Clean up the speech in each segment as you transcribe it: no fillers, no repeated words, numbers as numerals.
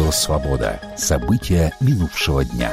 Радио «Свобода». События минувшего дня.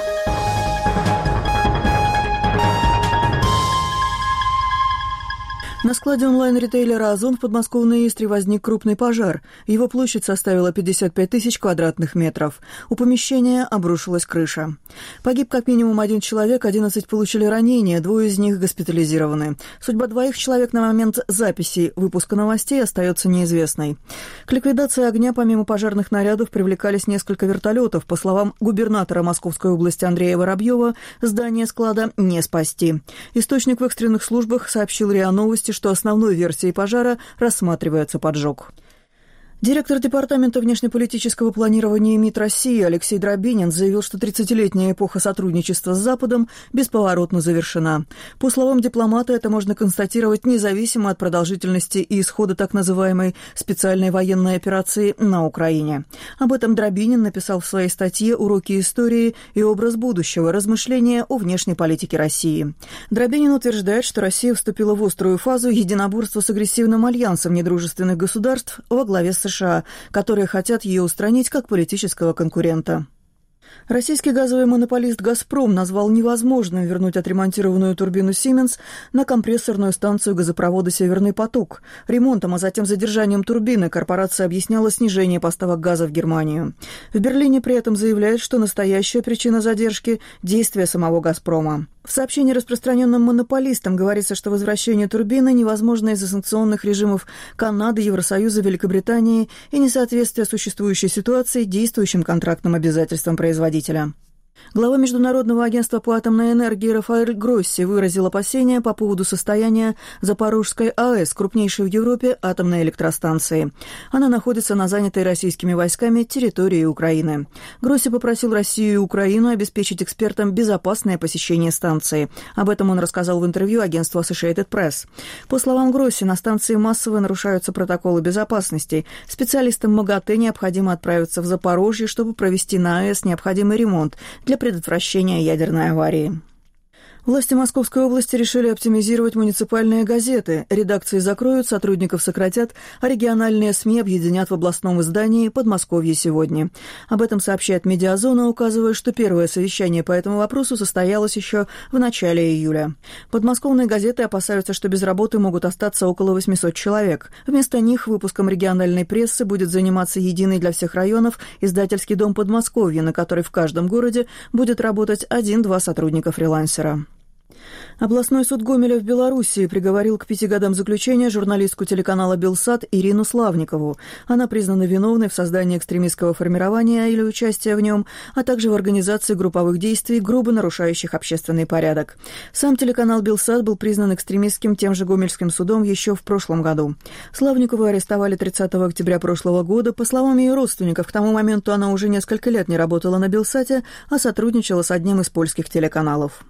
На складе онлайн-ритейлера «Озон» в подмосковной Истре возник крупный пожар. Его площадь составила 55 тысяч квадратных метров. У помещения обрушилась крыша. Погиб как минимум 1 человек, 11 получили ранения, 2 из них госпитализированы. Судьба 2 человек на момент записи выпуска новостей остается неизвестной. К ликвидации огня помимо пожарных нарядов привлекались несколько вертолетов. По словам губернатора Московской области Андрея Воробьева, здание склада не спасти. Источник в экстренных службах сообщил РИА Новости, что основной версией пожара рассматривается поджог. Директор Департамента внешнеполитического планирования МИД России Алексей Дробинин заявил, что 30-летняя эпоха сотрудничества с Западом бесповоротно завершена. По словам дипломата, это можно констатировать независимо от продолжительности и исхода так называемой специальной военной операции на Украине. Об этом Дробинин написал в своей статье «Уроки истории и образ будущего. Размышления о внешней политике России». Дробинин утверждает, что Россия вступила в острую фазу единоборства с агрессивным альянсом недружественных государств во главе с США, которые хотят ее устранить как политического конкурента. Российский газовый монополист «Газпром» назвал невозможным вернуть отремонтированную турбину «Сименс» на компрессорную станцию газопровода «Северный поток». Ремонтом, а затем задержанием турбины корпорация объясняла снижение поставок газа в Германию. В Берлине при этом заявляют, что настоящая причина задержки – действия самого «Газпрома». В сообщении, распространенном монополистом, говорится, что возвращение турбины невозможно из-за санкционных режимов Канады, Евросоюза, Великобритании и несоответствия существующей ситуации действующим контрактным обязательствам производителя. Глава Международного агентства по атомной энергии Рафаэль Гросси выразил опасения по поводу состояния Запорожской АЭС, крупнейшей в Европе атомной электростанции. Она находится на занятой российскими войсками территории Украины. Гросси попросил Россию и Украину обеспечить экспертам безопасное посещение станции. Об этом он рассказал в интервью агентству Associated Press. По словам Гросси, на станции массово нарушаются протоколы безопасности. Специалистам МАГАТЭ необходимо отправиться в Запорожье, чтобы провести на АЭС необходимый ремонт для предотвращения ядерной аварии. Власти Московской области решили оптимизировать муниципальные газеты. Редакции закроют, сотрудников сократят, а региональные СМИ объединят в областном издании «Подмосковье сегодня». Об этом сообщает «Медиазона», указывая, что первое совещание по этому вопросу состоялось еще в начале июля. Подмосковные газеты опасаются, что без работы могут остаться около 800 человек. Вместо них выпуском региональной прессы будет заниматься единый для всех районов издательский дом «Подмосковье», на который в каждом городе будет работать 1-2 сотрудника-фрилансера. Областной суд Гомеля в Белоруссии приговорил к 5 годам заключения журналистку телеканала «Белсат» Ирину Славникову. Она признана виновной в создании экстремистского формирования или участия в нем, а также в организации групповых действий, грубо нарушающих общественный порядок. Сам телеканал «Белсат» был признан экстремистским тем же Гомельским судом еще в прошлом году. Славникову арестовали 30 октября прошлого года. По словам ее родственников, к тому моменту она уже несколько лет не работала на «Белсате», а сотрудничала с одним из польских телеканалов.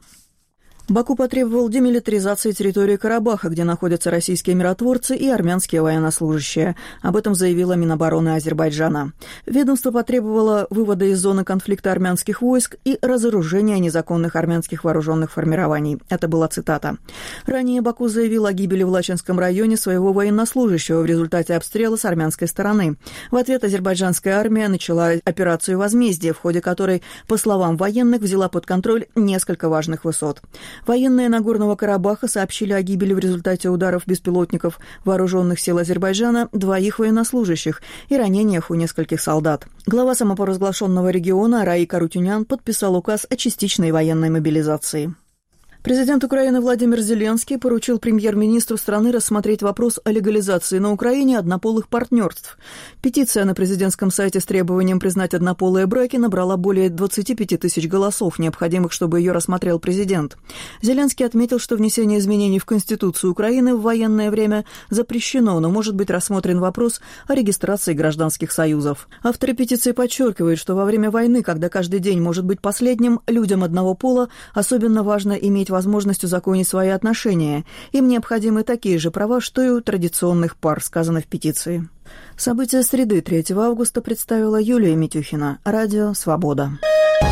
Баку потребовал демилитаризации территории Карабаха, где находятся российские миротворцы и армянские военнослужащие. Об этом заявила Минобороны Азербайджана. Ведомство потребовало вывода из зоны конфликта армянских войск и разоружения незаконных армянских вооруженных формирований. Это была цитата. Ранее Баку заявил о гибели в Лачинском районе своего военнослужащего в результате обстрела с армянской стороны. В ответ азербайджанская армия начала операцию возмездия, в ходе которой, по словам военных, взяла под контроль несколько важных высот. Военные Нагорного Карабаха сообщили о гибели в результате ударов беспилотников вооруженных сил Азербайджана 2 военнослужащих и ранениях у нескольких солдат. Глава самопровозглашенного региона Раик Арутюнян подписал указ о частичной военной мобилизации. Президент Украины Владимир Зеленский поручил премьер-министру страны рассмотреть вопрос о легализации на Украине однополых партнерств. Петиция на президентском сайте с требованием признать однополые браки набрала более 25 тысяч голосов, необходимых, чтобы ее рассмотрел президент. Зеленский отметил, что внесение изменений в Конституцию Украины в военное время запрещено, но может быть рассмотрен вопрос о регистрации гражданских союзов. Авторы петиции подчеркивают, что во время войны, когда каждый день может быть последним, людям одного пола особенно важно иметь возможность узаконить свои отношения. Им необходимы такие же права, что и у традиционных пар, сказано в петиции. События среды 3 августа представила Юлия Митюхина. Радио «Свобода».